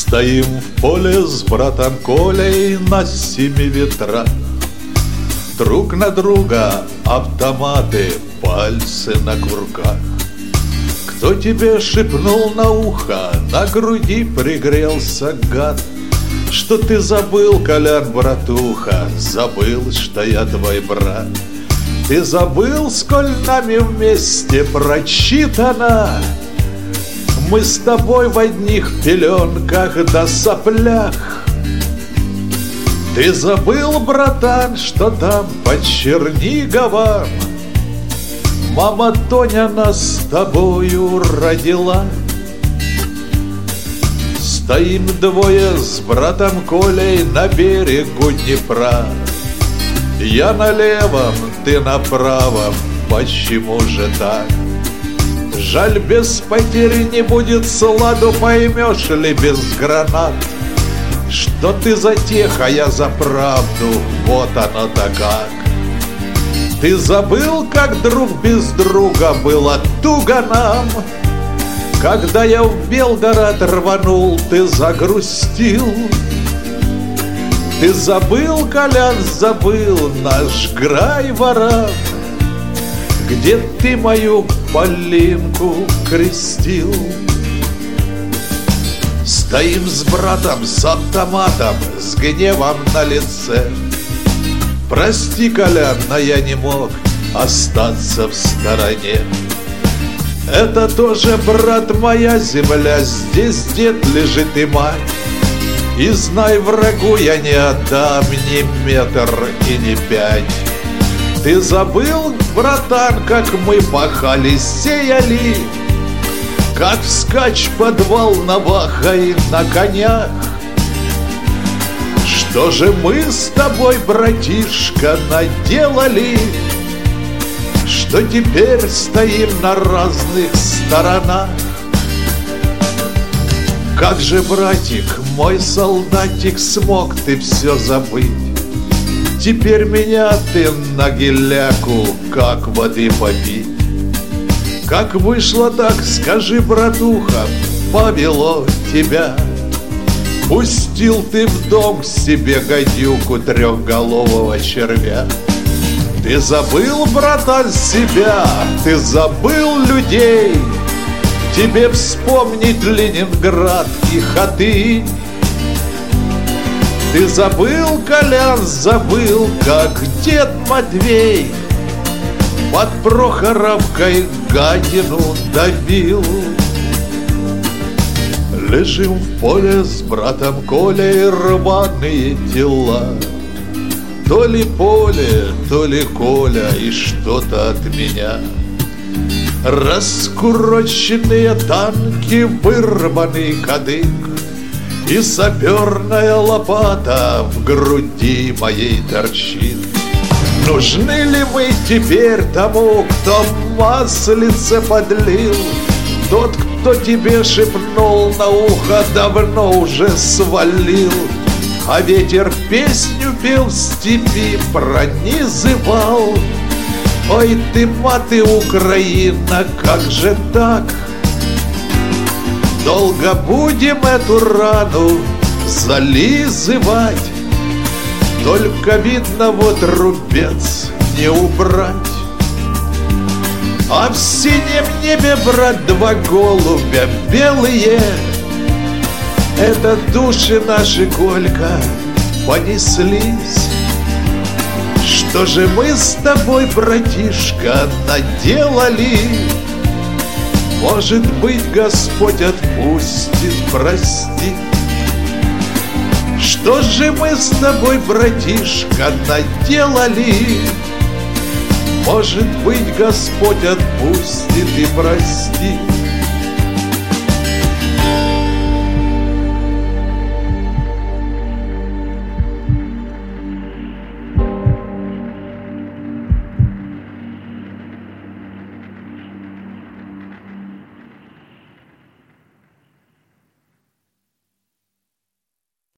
Стоим в поле с братом Колей на 7 ветрах. Друг на друга автоматы, пальцы на курках. Кто тебе шепнул на ухо, на груди пригрелся гад? Что ты забыл, Колян, братуха, забыл, что я твой брат. Ты забыл, сколь нами вместе прочитано. Мы с тобой в одних пеленках да соплях. Ты забыл, братан, что там под Черниговом мама Тоня нас с тобою родила. Стоим двое с братом Колей на берегу Днепра. Я на левом, ты на правом, почему же так? Жаль, без потери не будет сладу, поймешь ли без гранат? Что ты за тех, а я за правду, вот оно-то как. Ты забыл, как друг без друга было туго нам? Когда я в Белгород рванул, ты загрустил. Ты забыл, Колян, забыл наш Грайворон, где ты мою Полинку крестил. Стоим с братом, с автоматом, с гневом на лице. Прости, Колян, но я не мог остаться в стороне. Это тоже, брат, моя земля, здесь дед лежит и мать. И знай, врагу я не отдам ни метр и ни 5. Ты забыл, братан, как мы пахали, сеяли, как вскачь под Волновахой на конях? Что же мы с тобой, братишка, наделали, что теперь стоим на разных сторонах? Как же, братик, мой солдатик, смог ты все забыть? Теперь меня ты на геляку, как воды попить. Как вышло так, скажи, братуха, повело тебя? Пустил ты в дом к себе гадюку трехголового червя. Ты забыл, братан, себя, ты забыл людей. Тебе вспомнить Ленинград и Хатынь. Ты забыл, Колян, забыл, как дед Матвей под Прохоровкой гадину добил. Лежим в поле с братом Колей, рваные тела. То ли поле, то ли Коля, и что-то от меня. Раскуроченные танки, вырванный кадык и саперная лопата в груди моей торчит. Нужны ли мы теперь тому, кто маслице подлил? Тот, кто тебе шепнул на ухо, давно уже свалил. А ветер песню пел в степи, пронизывал. Ой ты, маты, Украина, как же так? Долго будем эту рану зализывать. Только видно, вот рубец не убрать. А в синем небе, брат, два голубя белые. Это души наши, Колька, понеслись. Что же мы с тобой, братишка, наделали? Может быть, Господь отпустит, простит. Что же мы с тобой, братишка, наделали? Может быть, Господь отпустит и простит.